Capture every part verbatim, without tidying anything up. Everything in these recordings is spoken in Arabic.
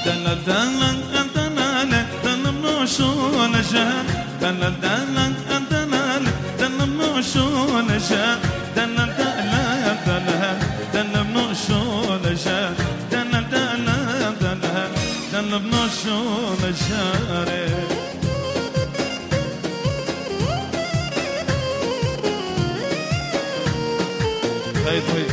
دلال دلال دلال دلال منوشو لجان دلال دلال دلال دلال منوشو لجان دلال دلال دلال دلال منوشو لجان دلال دلال دلال دلال منوشو لجان هاي طيب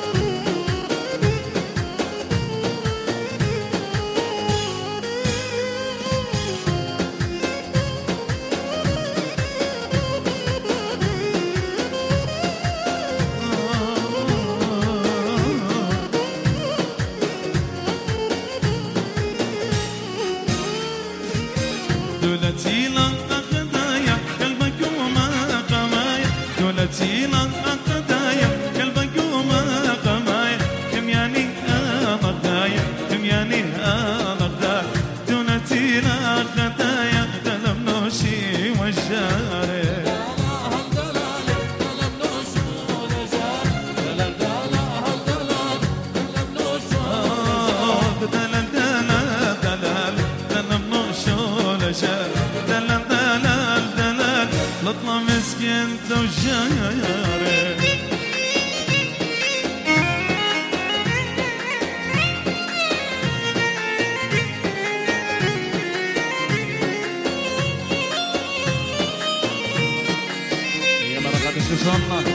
دولتي لا أخدايا قلبك وما قمايا دولتي لا أخدايا قلبك وما قمايا كم يعني أنا غدايا كم يعني أنا غدايا دولتي لا أخدايا دلم نوشي والجاري دلال دلال دلال لطلع مسكين توجاري يا مرقد الشوشنة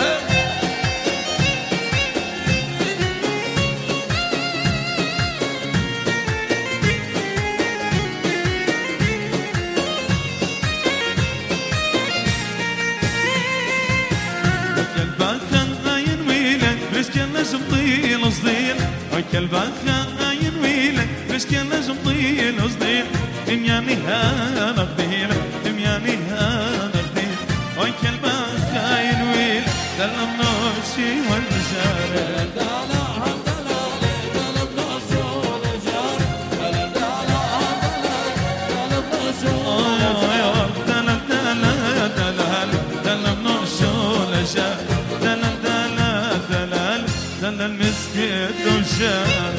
صديل صديل وكلبك عين ويلك مش كنا صديل صديل امياني انا قدير امياني انا قدير وكلبك عين ويل دلم نوشي والجار المسكت والجار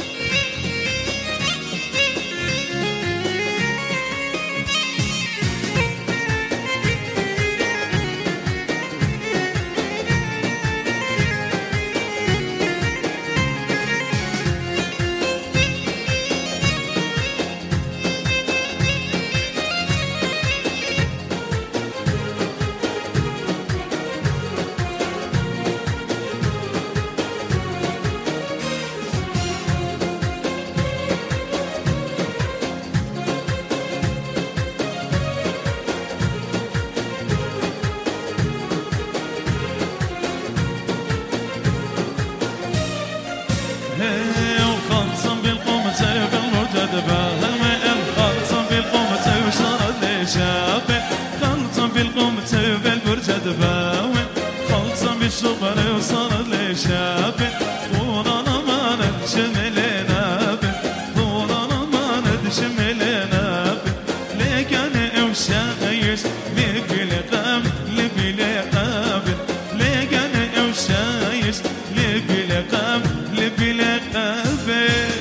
باوي خلصة بالشغل وصار لي شابي طولا ما ندشملنا بي طولا ما ندشملنا بي ليك انا وشايش لبي لقام لبي لقابل ليك انا وشايش لبي لقام لبي لقابل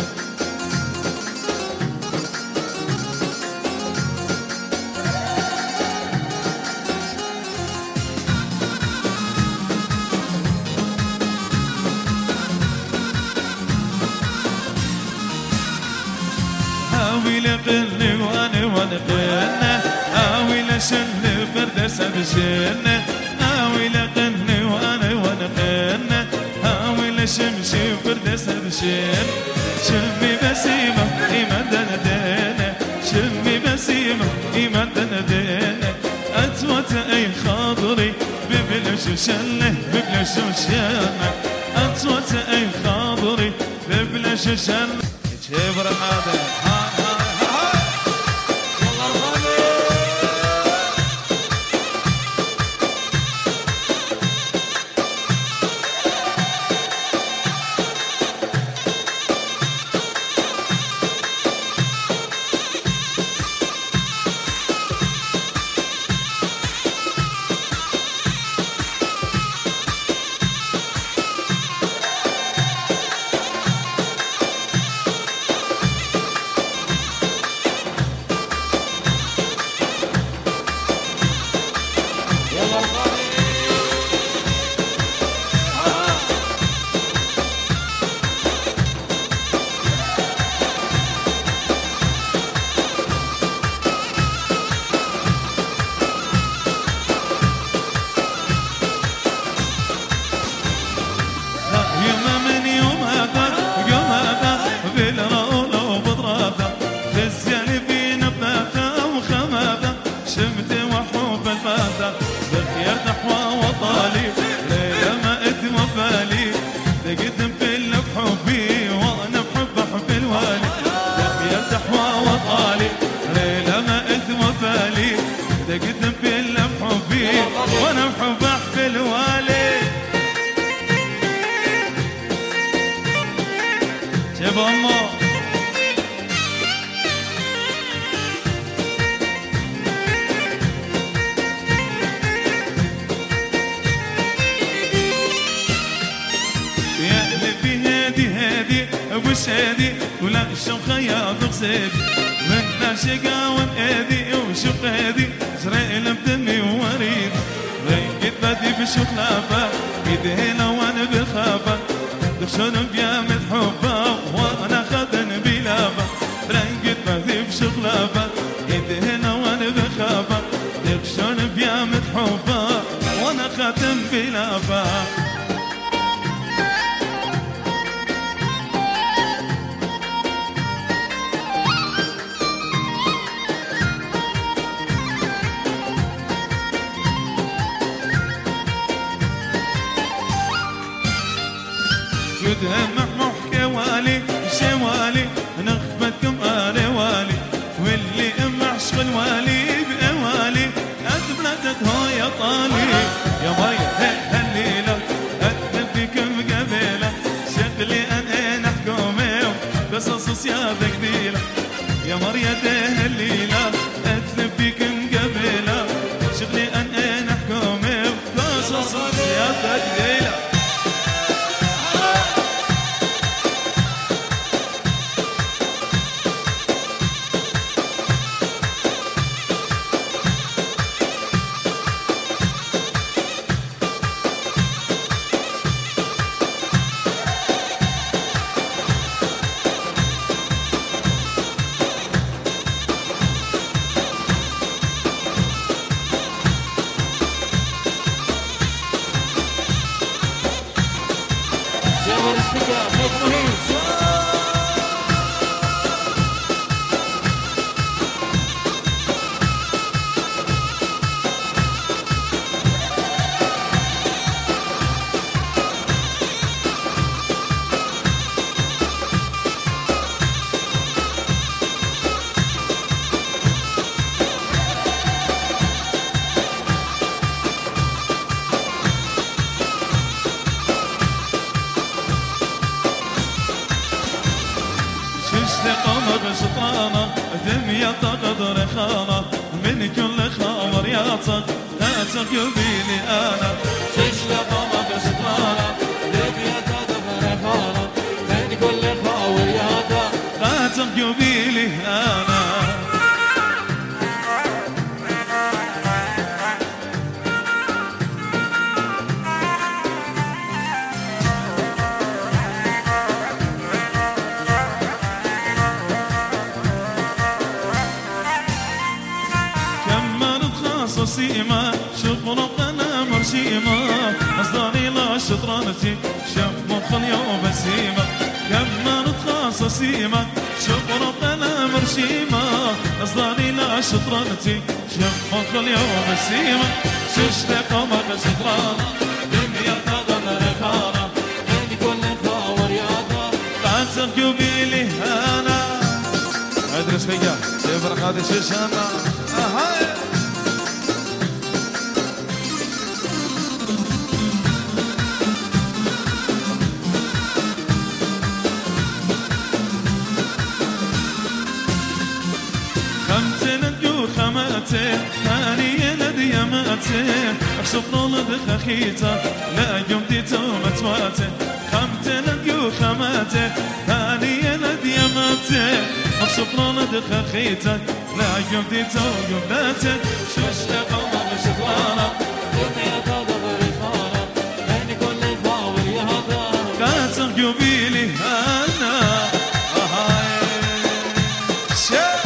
قلني وانا وانا قلنا اوي لشن فردسة بشنا اوي لقلني وانا وانا قلنا اوي لشمشي فردسة بشنا شمي بسيمة ايمان دنا دنا شمي بسيمة ايمان دنا دنا اتوت اي خاطري ببلش شله ببلش شله اتوت اي خاطري ببلش شله جبر هذا بالله يا قلبي هادي هادي وش هادي ولا الشوخة يا ضغسادي من ناشقة ونادي وشوق هادي إسرائيل بدمي ووريد ريقت بدي بشوخلافة يدهنا وانا بخافة دخشون بيامد حبة وانا خدن بلافة ريقت بدي بشوخلافة يدهنا وانا بخافة دخشون بيامد حبة وانا خدن بلافة يدهم محكي والي شوالي نخبتكم آلي والي واللي معشق الوالي بأوالي أثبتت هو يا طالي يا مريم هالليلة أتنبيكم قبيلة شغلي أنا نحكمه قصص صيادة قديلة يا مريم هالليلة أتنبيكم قبيلة شغلي أنا نحكمه قصص صيادة قديلة شطانة دمية تقدر خانة من كل خاور يعطق هاتك يبيني أنا شش لقمة بشطانة دمية تقدر خانة من كل خاور يعطق هاتك يبيني أنا سيما شطرق انا مرشيمة اصداري لا شطرانتي شم مخ اليوم بسيمة كمرت خاصة سيما شطرق انا مرشيمة اصداري لا شطرانتي شم مخ اليوم بسيمة شش قمر شطرانة دنيا تغنى رخانة من كل خاور ياضا قد تركبي لي انا ادرس فيا سيفرق هذا ششانا اهاي خماتي هاني ندي ماتي اخشط ولد خخيته لا يمدي تومت واتي خمتي نديو خماتي هاني ندي ماتي اخشط ولد خخيته لا يمدي تومت واتي شوش لقمة شطرانة دنيا تضرب رفانة بين كل الفاور يهضا كاتر قبيلي انا اهاي شا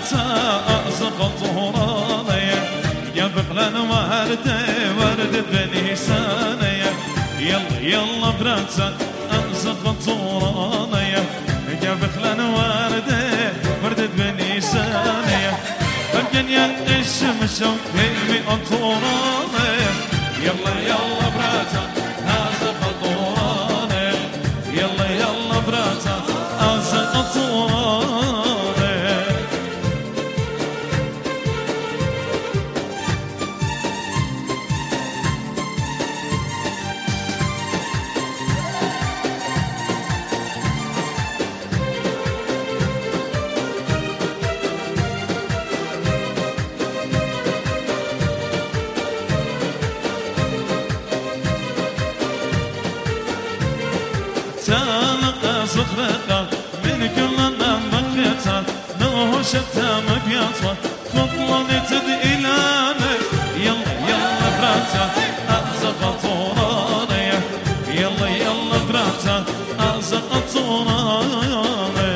براتا أزق طهرانيا يا بقلان وردة وردة بني سانيا يلا يلا براتا أزق طهرانيا يا بقلان وردة وردة بني سانيا فرقن يا الشمس وكلمي طهرانيا يلا يلا براتا أزق طهرانيا يلا يلا براتا أزق طهرانيا تالق صخرة من كل نمكتها نوشتها مبيضة خطلني تدئلانا يلا يلا براتا أزق طورانيا يلا يلا براتا أزق طورانيا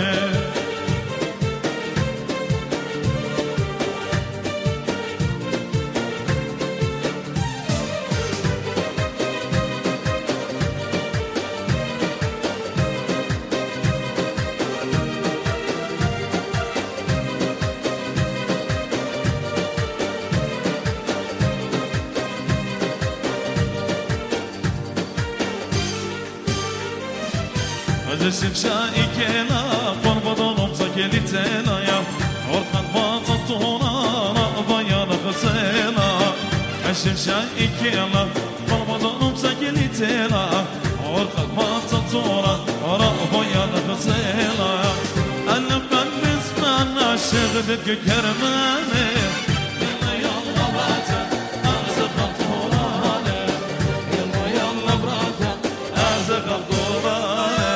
Adresim şaikela Korbadan omza gelitela ya Orkan batı tonara Bayana kısela Adresim şaikela Korbadan omza gelitela Orkan batı tonara Bayana kısela Annem ben bizmen aşığı Kermane Yalla yalla batı Azıqa tonara Yalla yalla batı Azıqa tonara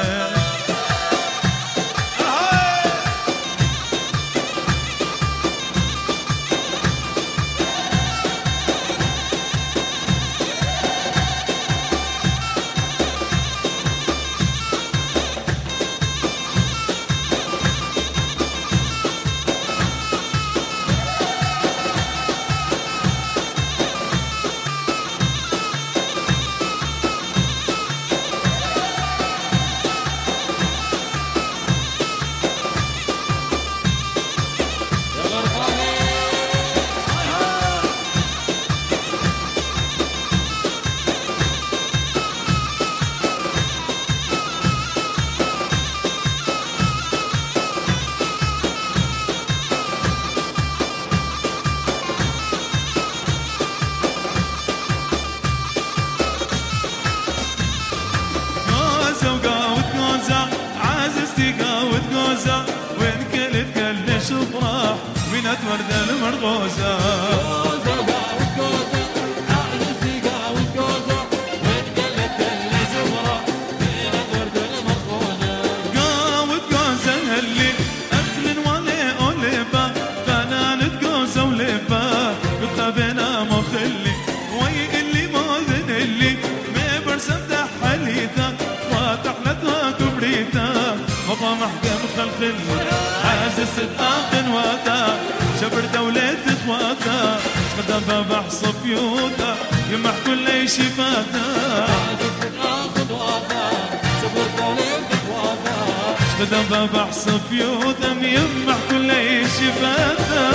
شفرة بنت وردة المرغوزة جوزة وقاوت جوزة عايزتي قاوت جوزة وين قلت اللي زفرة بنت وردة المرغوزة قاوت جوزة اللي أكل ولا أولبا فنانت جوزة ولبا قلت بنا مخلي وي اللي موذن اللي ما برسم تحليتا وتحلتها كبريتا مطا محكم خلق عازز صدقاق واتا شبر دولة اخواتا قدام بابا صفيوتا يمح كل شي فاتا عازز صدقاق واتا شبر دولة اخواتا قدام بابا صفيوتا يمح كل شي فاتا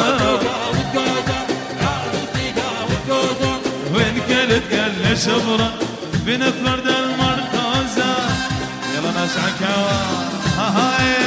قاوت جوزة عايزتي قاوت جوزة وين كانت قال شبرة بنت وردة المرغوزة يلا نشعك هوا هاي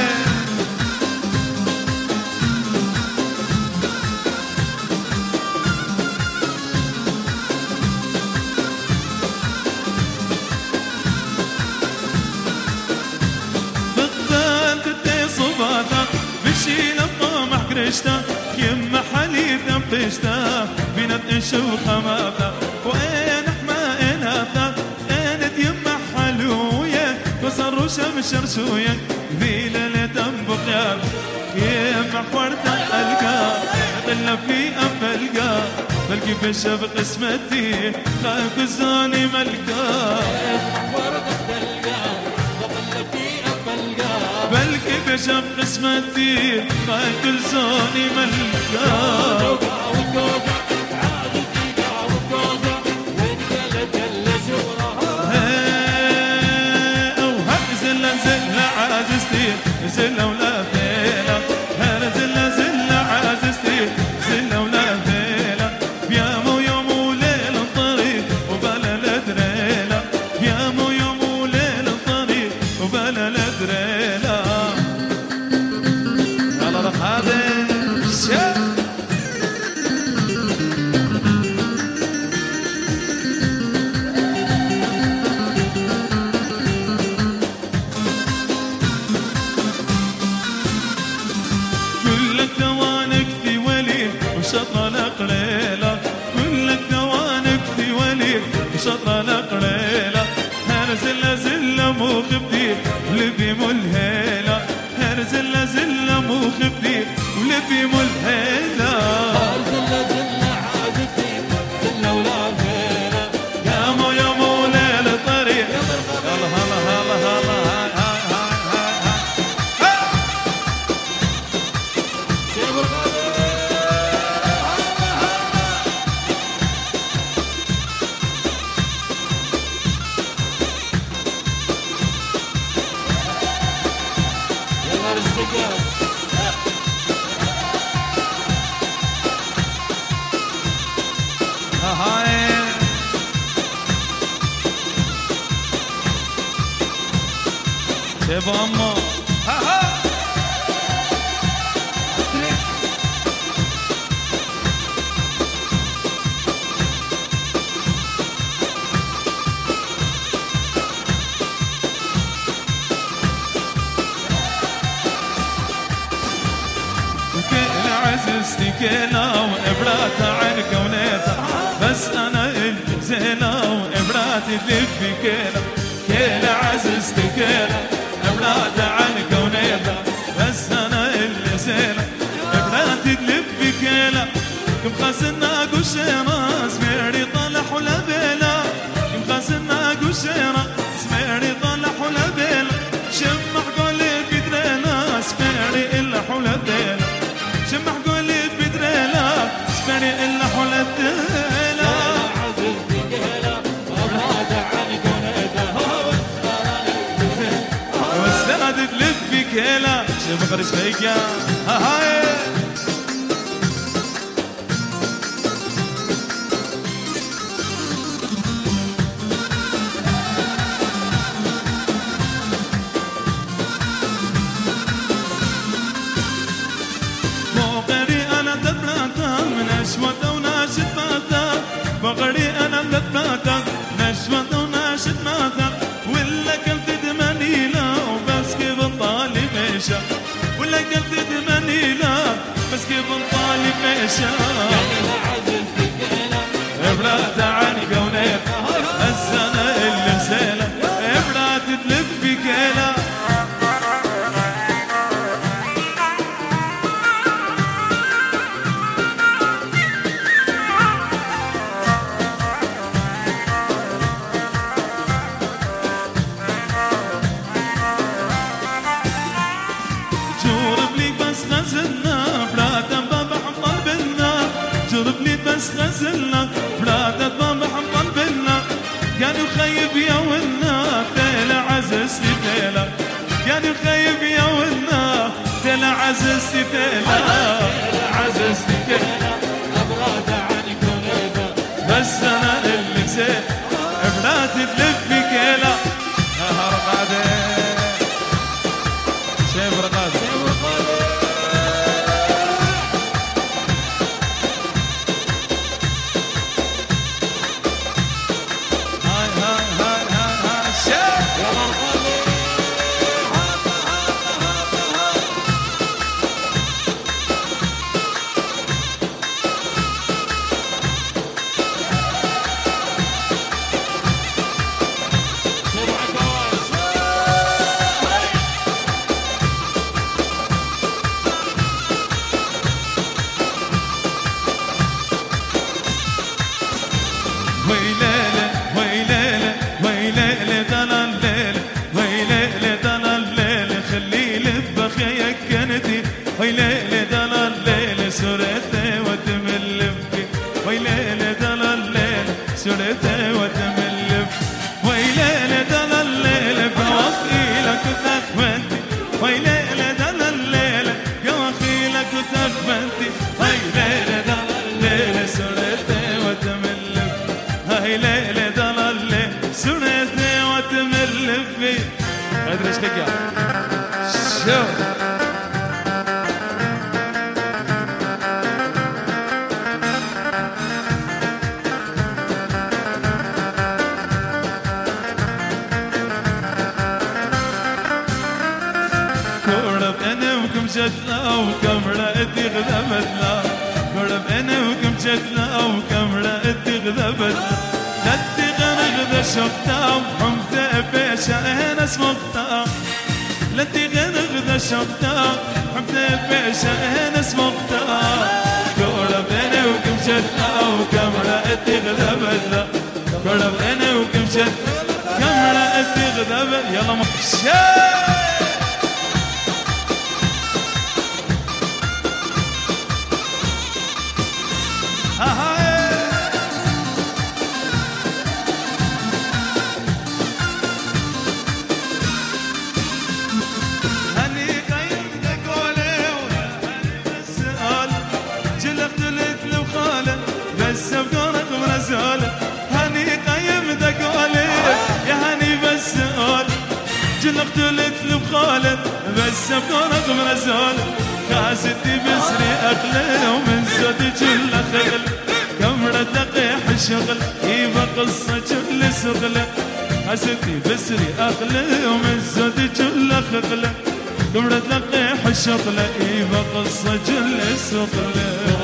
بشي لما محكرشتا يما حليب نبتشتا بنت انشوخ ماتا وين احما اناتا انت يما حلويا كسر شمس شرشويا ذي ليلة تنبقيا يما حورتا القا طلع في أملقا بلقي بشبق اسمتي خايف الزاني ملقا ورد الدلقا وطلع في أملقا بلقي كشف قسمتي قايد لزوني ملكا والجوزة عاد الثقة والجوزة وين قلت الجورة زلة زلة عازستي زلة ولا فيلة هلا زلة زلة عازستي زلة ولا فيلة بيامو يوم وليل الطريق وبلا الدريلة بيامو يوم وليل الطريق وبلا الدريلة يلا رح هذا الشيء شطرة القليلة كلك دوانك في ولي شطرة القليلة هر زلة زلة مو خبدي ولبي ملهيلة هر زلة زلة مو خبدي ولبي ملهيلة هر زلة زلة عازتي زلة ولا فيلة يا مو يا مو ليل الطريق هلا هلا هلا هلا هاي هاي هاي هاي هاي شيب الغالي هاي شيب أمه ها ها عززتي كيلا وإبراتها عن كونيتها بس أنا اللي زينة وإبراتي تلفي كيلا كيلا عززتي كيلا إبراتها عن كونيتها بس أنا اللي زينة إبراتي تلفي كيلا كم خاسنا قشيرة سميري طلح ولا بيلا كم خاسنا قشيرة سميري طلح ولا بيلا شمح قولي بدرينا سميري إلا حول بيلا شمح قولي بدريلا سفري إلا حول الديلا عززتي كيلا أبعد عن كونيتها واستعدت لبي كيلا شوف غرش فيكا هاي نشوة وناشد ماتا بغري أنا مدباتا نشوة وناشد ماتا ولا كنت دمانيلا وبس كيف الطالي ميشا ولا كنت دمانيلا بس كيف الطالي ميشا إبرات عني قونيت السنة اللي سيلة إبرات تلبي كيلا بس غزلنا برادة طمح قلبنا كانوا خيب يا ونا تيلا عززتي تيلا كانوا خيب يا ونا تيلا عززتي تيلا عززتي تيلا أبعد عن كونيتها بس أنا اللي نسيت براتي تلفي كيلا نهار قادر شيب رقادر تلفي ادري ايش بقى شوف جتنا وكاميرا ادي غذبتنا قرب انا وكم جتنا وكاميرا ادي غذبتنا ندي غنغذا شقتا وحمتا بيشا انا سمقتا لدي غنغذا شقتا حمتا بيشا انا سمقتا قرب انا وكم جتنا وكاميرا ادي غذبتنا قرب انا وكم جتنا كاميرا ادي غذبتنا يلا مخشى هاني قايم ذا قولي يا هاني بس قول جلق تلت بخالد بس بقولك مرزول كاستي بسري اقلي ومن زود جل خغل كمرة دقيح الشغل يبقى قصة جل سغل كاستي بسري اقلي ومن زود جل خغل كمرة دقيح الشغل يبقى قصة جل سغل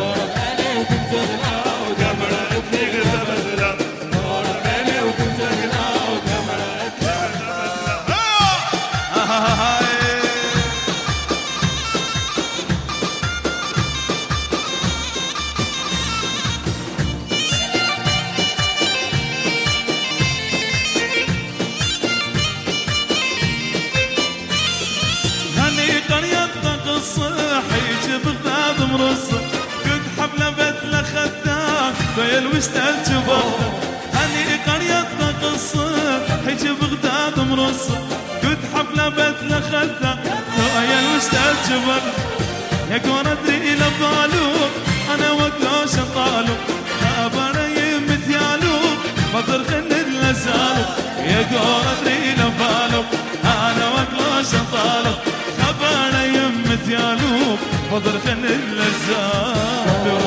بيل واشتلت بغداد هني قريتنا قصة حج بغداد مرصة قد حفلة بيتنا خدام بيل واشتلت بغداد يا كون ادري لبالو انا وقلوش طالو ابانا يمت يالو بطر خند لزالو يا كون ادري لبالو انا وقلوش طالو ابانا يمت يالو بطر خند لزالو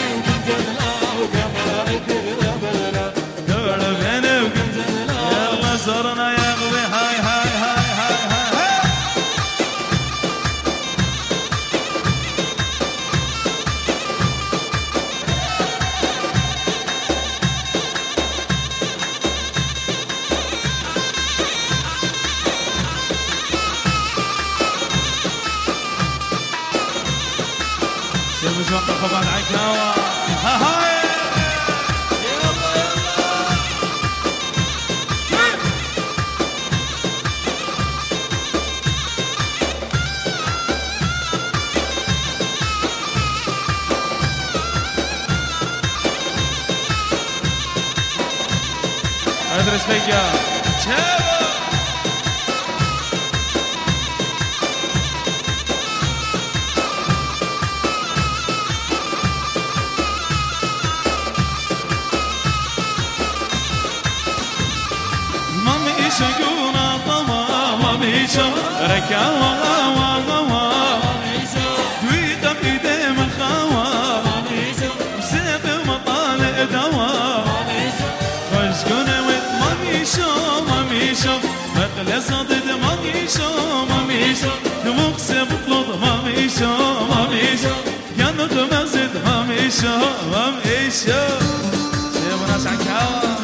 صرنا يا غبي هاي هاي هاي هاي هاي شوف مش وقف بعد عكاوة ها هاي ادرس فيا شابو مامي شقونا طما مامي شو ركاوا وا وا دويتا بيدي مخاوا وسيب مطالع دوا خشقونا ماميشو ماميشو مقلة صدد ماميشو ماميشو دموقسي بطلط ماميشو ماميشو يا نغمة زد ماميشو ماميشو شيبو ناس عكاوة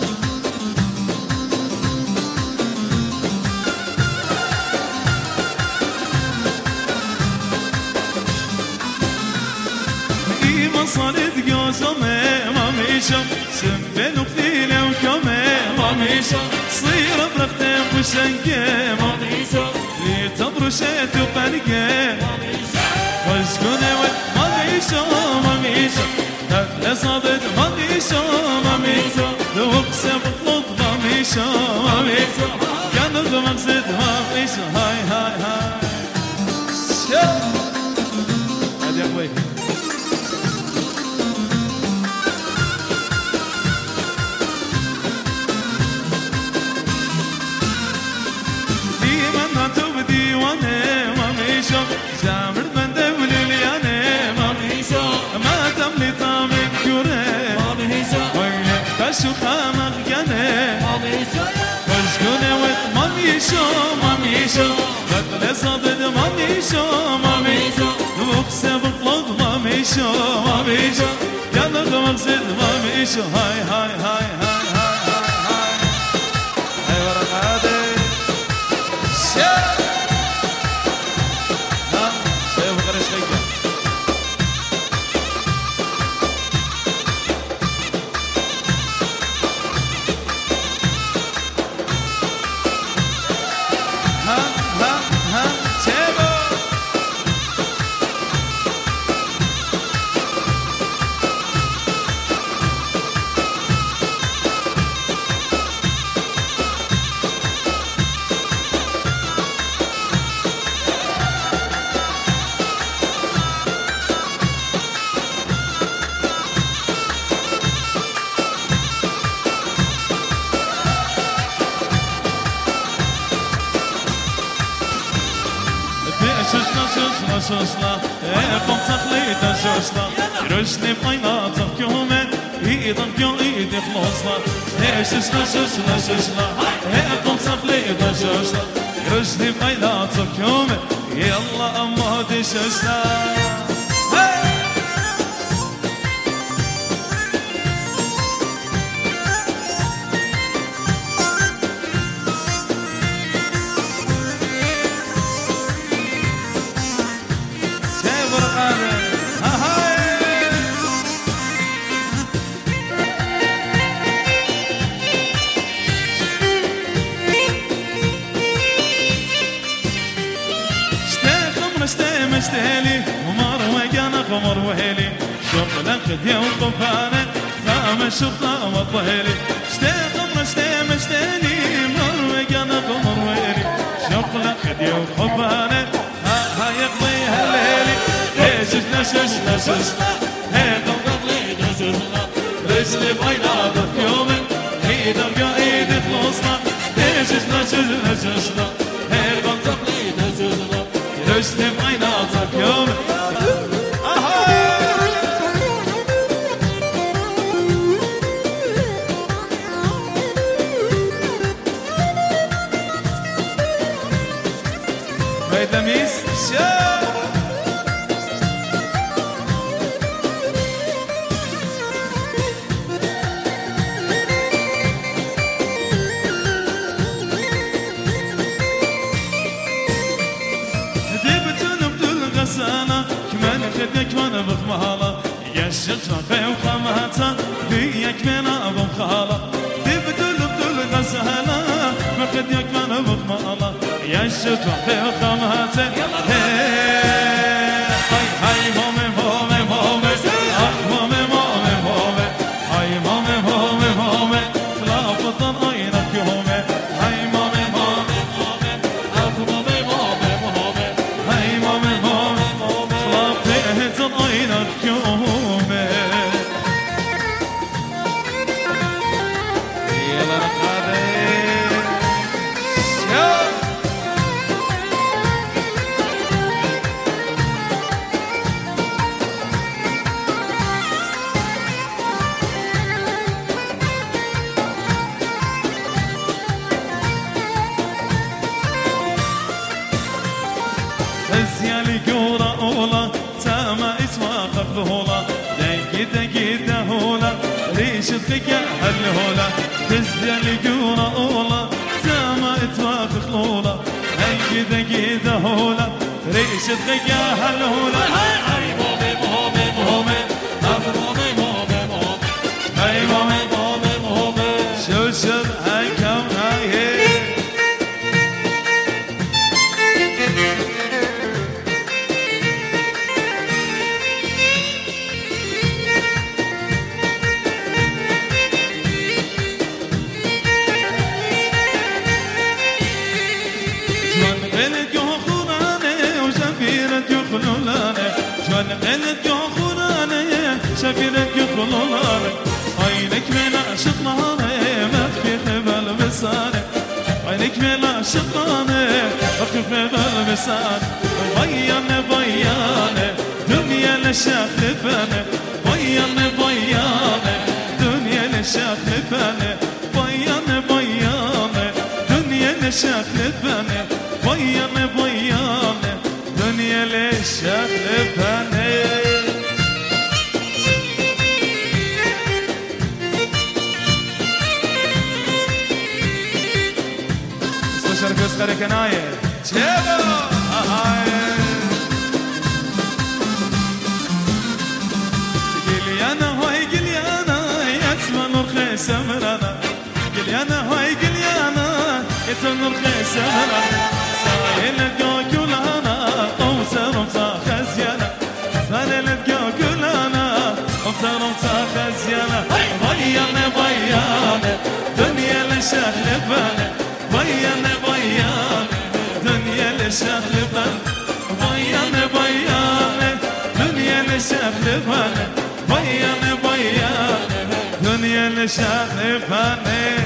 إيما صارت قوسمي ماميشو سنبل وقتيلة وكمي ماميشو صير برختم وشنكي ماميشو لي تبرشت وقلقي وشكوني ود ماميشو ماميشو تبلي صادت ماميشو ماميشو دوقسي بطلط ماميشو ماميشو كان مقصد ماميشو هاي هاي هاي شو هادي يا اخوي خامق جنه ماميشو خشكونه وت ماميشو ماميشو بطل صدد ماميشو ماميشو بوكسه بطلق ماميشو ماميشو يا نغمق زد ماميشو هاي هاي هاي هاي هاي هاي هاي هاي ورق عادي شيخ ها شيخ وقرش خيكا ها ها ها شيخو شوشنا شوشنا شوشنا قم تخليد شوشنا يرشني بقيناتك يومين ايدك يو ايدي خلصنا شوشنا شوشنا شوشنا قم تخليد شوشنا يرشني بقيناتك يومين يلا امهدي شوشنا مستهلي ومروة جانا قمر وهلي شغلة خدية وقفانة ثام الشرطة وطهلي اشتاق مستهلي مستهلي مروة جانا قمر وهلي شغلة خدية وقفانة ها ها يقضيها الليلي ايه ششنا ششنا ششنا ايه قضي ششنا رجلي بيضاء يومي ايد ارجع ايد خلصنا ايه ششنا ششنا ششنا ايه قضي ششنا رجلي بيضاء يومي لميس شاب دبتن بدل غسالة كمان خدك وانا بخمالة يشق رقي وخماتة بيك من ابو خالة دبتن بدل غسالة ما خدك وانا بخمالة يشق رقي وخماتة هاي هاي مامي مامي مامي اخ مامي مامي مامي هاي مامي مامي مامي خلافة عينك يومي هاي مامي مامي مامي اخ مامي مامي مامي هاي مامي مامي مامي خلافة عينك يومي يلا رقادي زيالي قورة أولى تاما اسمها قبلهولا دقي دقي دهولا ريش الثقة هالهولا زيالي قورة أولى تاما اسمها قبلهولا دقي دقي دهولا ريش الثقة هالهولا هاي مومي مومي مومي هاي مومي مومي مومي هاي مومي مومي مومي شو شو هاي كم هاي قلت يا خلاني شفيرك يخلوني عينك من عشق نهاري ما تخفي خبال بساني عينك من عشق نهاري ما تخفي خبال بساني بياني بياني دنيا لشاف لفاني بياني بياني دنيا لشاف شغلتنا بيانا بيانا دنيا شغلتنا بيانا بيانا دنيا ليش شغلتنا استشرف يسخر كناية جيبو قليانا هاي قليانا يتمنى رخيص امرنا قليانا هاي قليانا يتمنى رخيص امرنا سايل القوكولانا ومسر ومسا خزيانا سايل القوكولانا ومسر ومسا خزيانا بيانا بيانا دنيا لشهل بنا بيانا بيانا دنيا لشهل بنا بيانا بيانا دنيا لشهل بنا بيانا بيانا دنيا لشهل بنا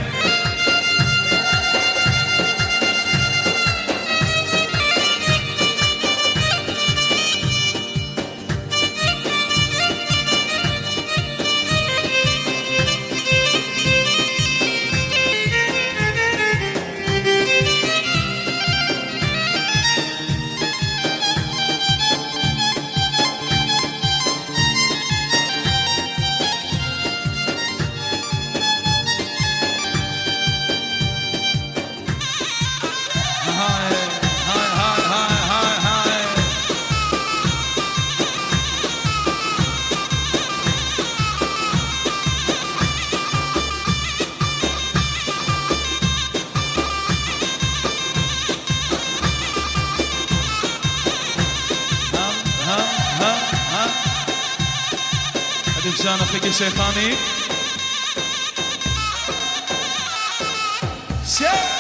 بشان أخيك الشيخاني شيخ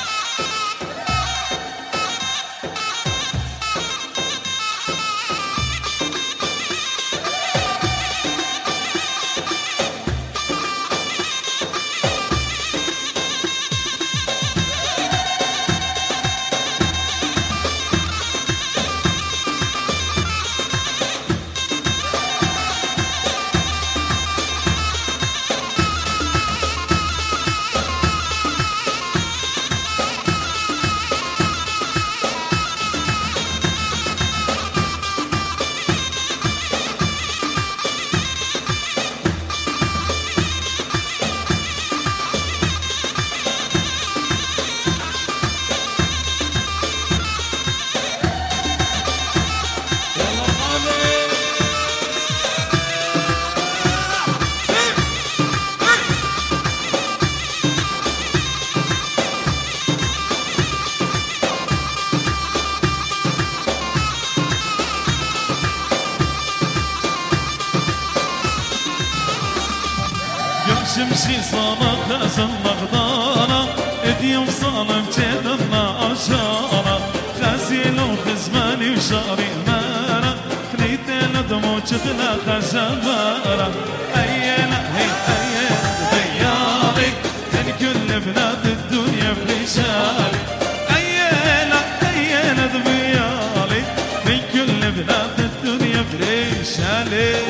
شمشي صالة خزن مغدارة اديم صالة بجدنا أشارة خزيل وخزماني وشعري مارة خليت لدمو شغلة خزمارة أيلا هي أيلا بيالي من كل بلاد الدنيا برجالي أيلا أيلا بيالي من كل بلاد الدنيا برجالي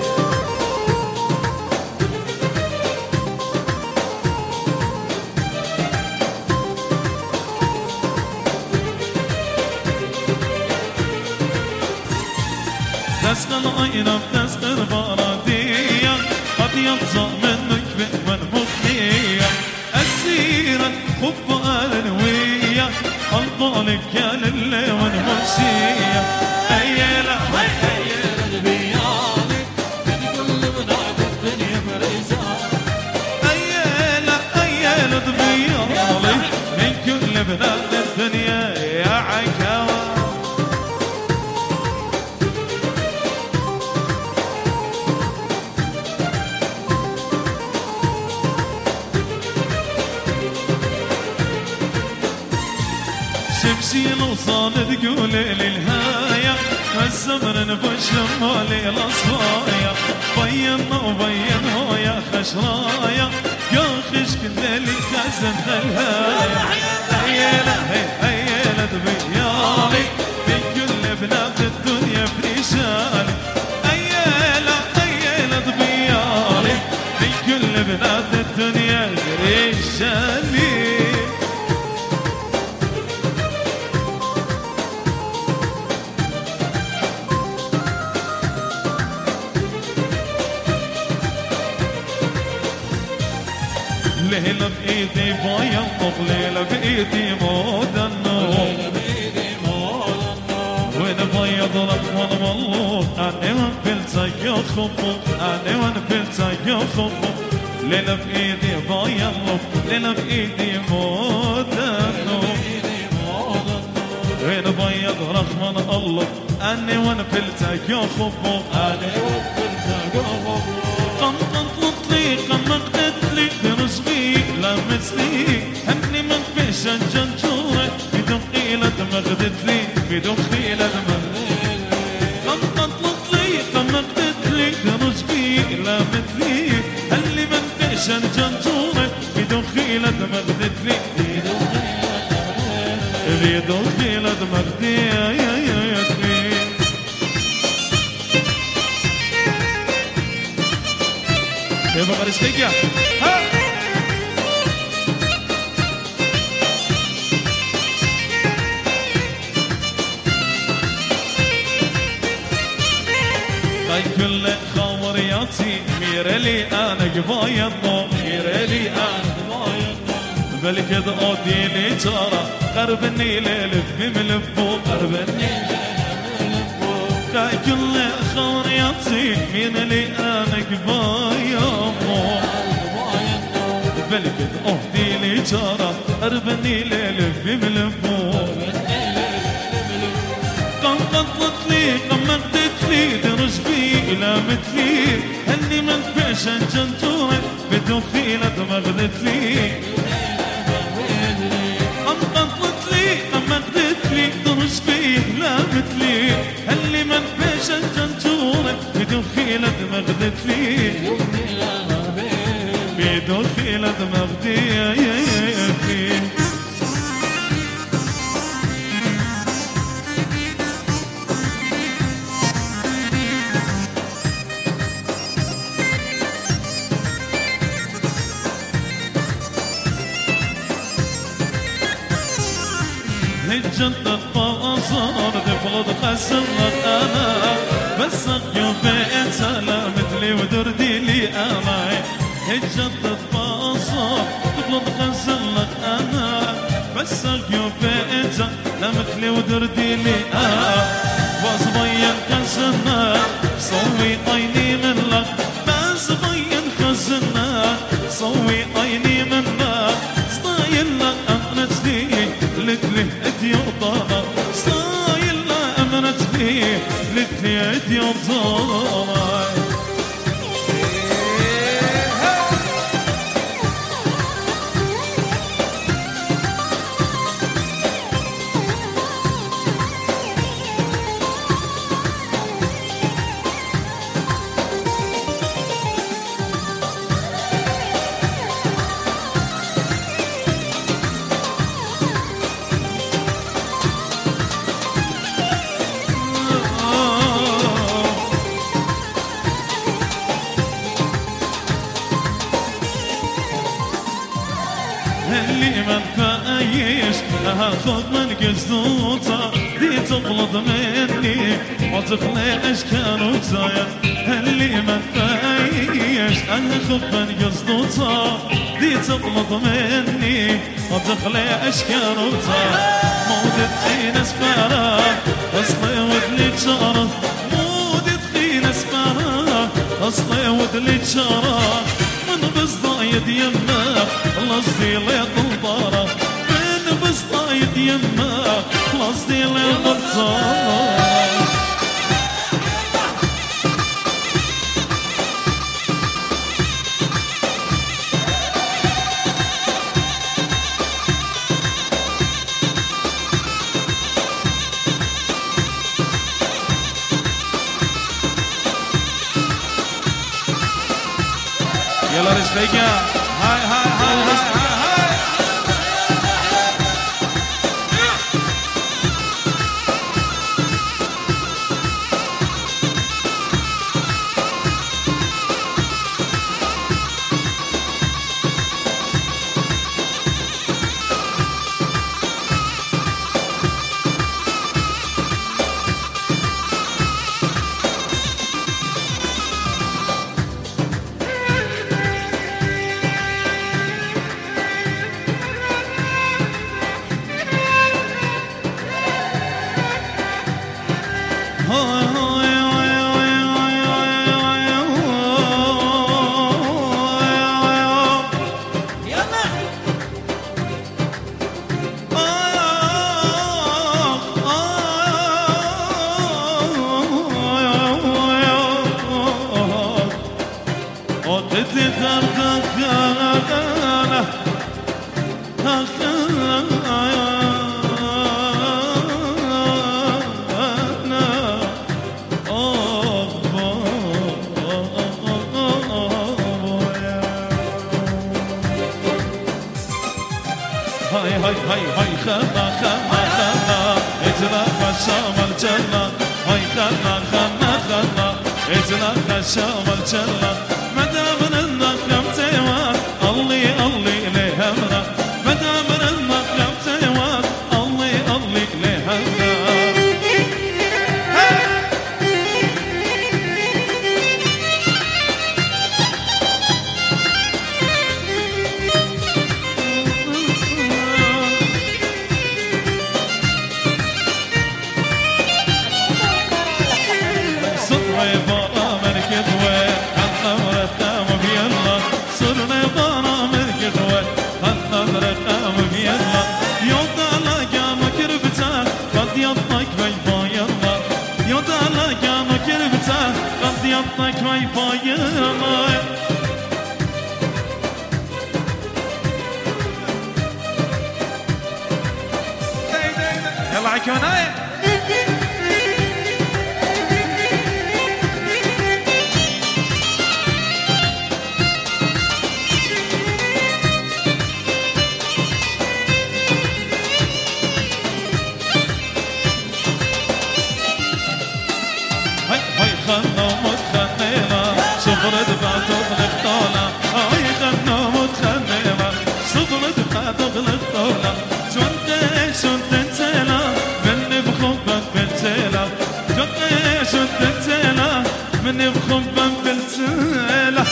تسقى العينة بتسقى بارادية قد يطزع منك بأمن مخية السيرة حب الأنوية أنطالك يا للي ونمشية أيلا أيلا البيالي من كل بلاد الدنيا برجالي أيلا أيلا البيالي من كل بلاد الدنيا يا عكاوة شمشي الوصال تقول للهاية والزمر نبش مالي الأصفايا بينا وبينها يا خشرايا يا خش كل اللي خزن الهاية أيلا هي أيلا بيالي في كل بلاد الدنيا برجالي أيلا أيلا بيالي في كل بلاد الدنيا ليلة بإيدي بايا النوب ليلة بإيدي مود النوب وين بيض رقم والله أنا وانفلتك يا خبو أنا وانفلتك يا خبو ليلة بإيدي بايا النوب ليلة بإيدي مود النوب وين بيض رقم الله أنا وانفلتك يا خبو أنا وانفلتك يا خبو قنطت لي قنقت لي برزقي لمس لي هني من فيشن جنجورة بدون قيلة مغدت لي بدون قيلة مغدت قنطت لي قنقت لي برزقي لمس لي هني من فيشن جنجورة بدون قيلة مغدت لي بدون قيلة مغدت يا يا يا يا يبقى رزقك ها طيب كل خاورياتي ميرلي انا قبايا الضوء ميرلي انا قبايا الضوء بالكد اوديني جارة قرب النيل الف بملفو قرب النيل طيب كل خاورياتي ميرلي انا قبايا بالكد اوديني جارة قرب النيل الف بملفو قنطت لي قمقت لي درج بي لا مثلي هني من فيشن جنتورة بدون خيلة مغدت لي قنطت لي قمقت لي درج بي لا مثلي هني من فيشن جنتورة بدون خيلة مغدت لي بدون خيلة مغدت لي الجنة الطازر تفرض خسرت أنا بسك يوم بيت سلامت لي ودردي لي أنا الجنة الطازر تفرض خسرت أنا بسك يوم بيت سلامت لي ودردي لي أنا وصبين خزنا صوي عيني من لك بس بين خزنا صوي عيني من لك صايل لك أمنت لي قلت لي ادي وطارة صايل لا امنت لي قلت لي ادي وطارة اللي من فايش هاخذ من قصدوطة دي تغلط مني وتخلي اشكال وزايا اللي من فايش هاخذ من قصدوطة دي تغلط مني وتخلي اشكال وزايا مودة حين اسفارة اصلي ودلي جارة مودة حين اسفارة اصلي ودلي جارة من بصدايد يمك قصدي لي طلطارة من بصدايد يمك قصدي لي طلطارة يلا رجليك هاي هاي هاي هاي هاي هاي هاي هاي خنا خنا خنا اتنا خشام الجنة هاي خنا خنا خنا اتنا خشام الجنة مدام النخلم تيوان الله الله لهمنا مدام النخلم تيوان الله الله لهمنا يطلق ما يفايض يلا عكوناي صبرت فتغلق طولة هاي خنا متخنمة صبرت فتغلق طولة شنت شنت تسيلة مني بخبك بالتيلة شنت شنت تسيلة مني بخبك بالتيلة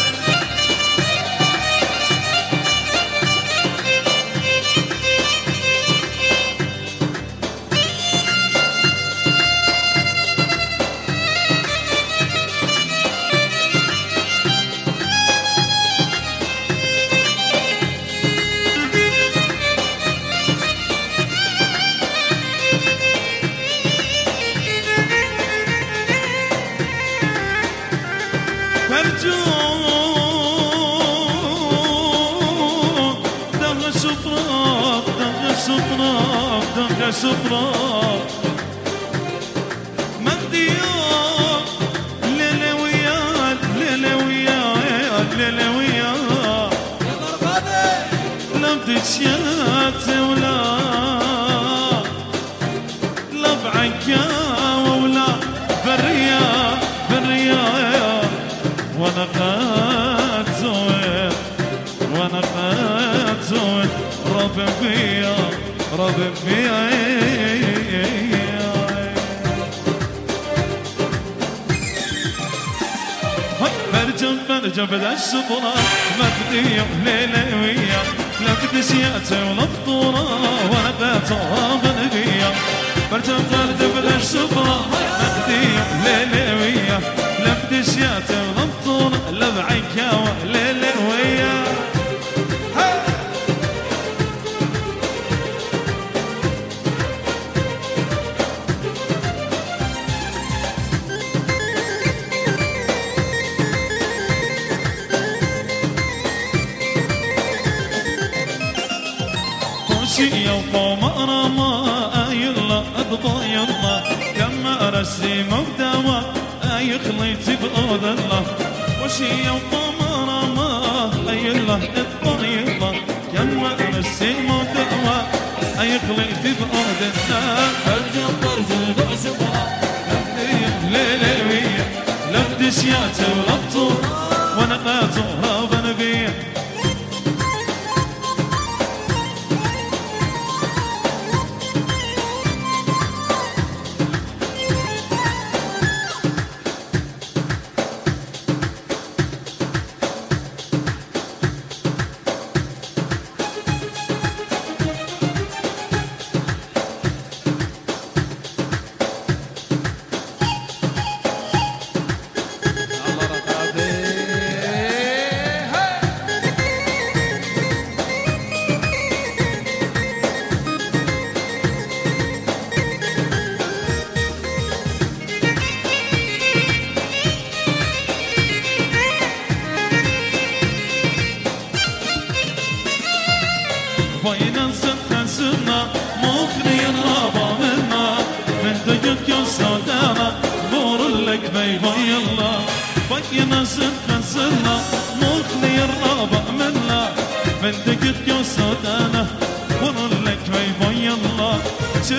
سطراب دغ سطراب مديان ليلة وياك ليلة وياك ليلة وياك لم تشيات ولا لا بعكاوة ولا بريا بريا وانا قاتوين وانا قاتوين رب فيا رب فيا برجم برجم بدا الشطرة مبدية ليلة ويا لك دشياتي ولا فطورة وانا قاتوها بنبية برجم برجم بدا الشطرة مبدية ليلة ويا لك دشياتي ولا فطورة لا بعكاوة ليلة ويا يوم رما يلا اضبا يلا كما رسي مبدوا اي خليت بأود الله وشي يوم رما يلا اضبا يلا كما رسي مبدوا اي خليت بأود الله ارجع برجل بعشقها ليلة ويا لفد شياتي ولطو وانا قاتوها بنبيه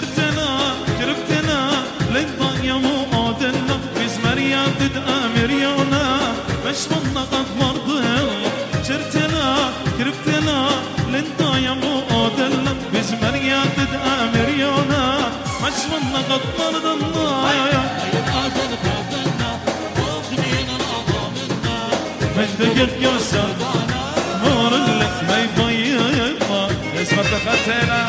شرتنا كربتنا للضايا مو آدلنا بزمريا ضد أمريانا مش منا قد مرض الله شرتنا كربتنا للضايا مو آدلنا بزمريا ضد أمريانا مش منا قد مرض الله من دقيق يوسف مور لك ما يبين ما اسمع تختنا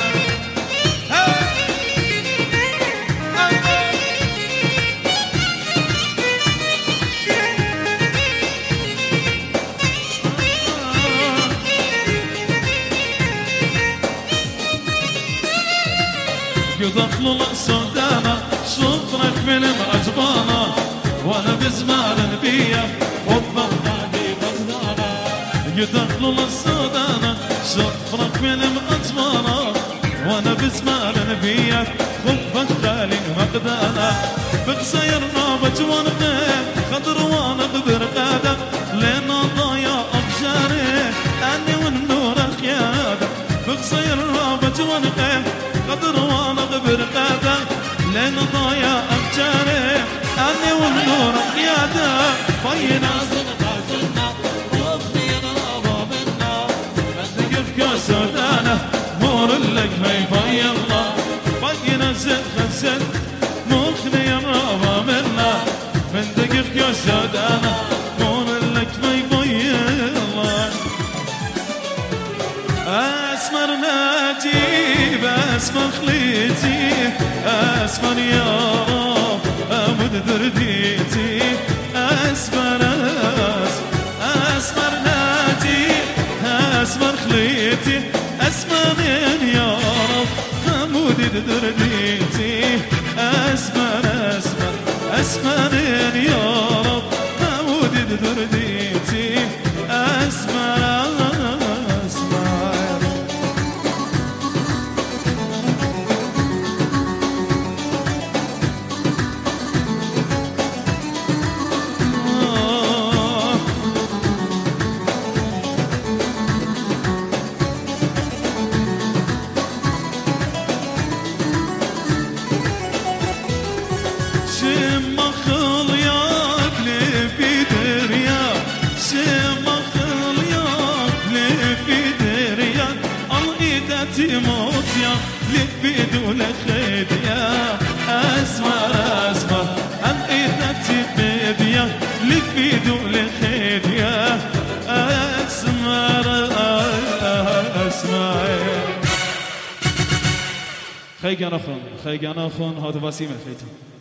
يدخل السودانة شطرك من الأجبانة وانا بزمان نبيه وبغدادي غزلانة يدخل السودانة شطرك من الأجبانة وانا بزمان نبيه وبغدادي مقدانة بقصيرنا بجوانك خضر وانا ببرقادة لنا ضايا أبجاري أني والنور الخيادة بقصيرنا بجوانك خضر وانا ببرقادة لنا ضايا أبجاري أني والنور الخيادة بينا زنقاتنا وبنينا أبابنا بدك كاسودانة مور لك ما يبين الله بينا زنقاتنا مخني الرابا منا من دقيق كاسودانة مور لك ما يبين الله أسمر نجيب أسمر خليتي أسمر يا رب أمد درديتي أسمر أسمر نجيب أسمر خليتي أسمر يا رب أمد درديتي أسمر أسمر أسمر يا رب أمد درديتي أسمر تموت يا لك بدون خيد يا أسمر أسمر أم إذا تبيد يا لك بدون خيد يا أسمر أسمر خيجان أخون خيجان أخون هذا وسيم الخيط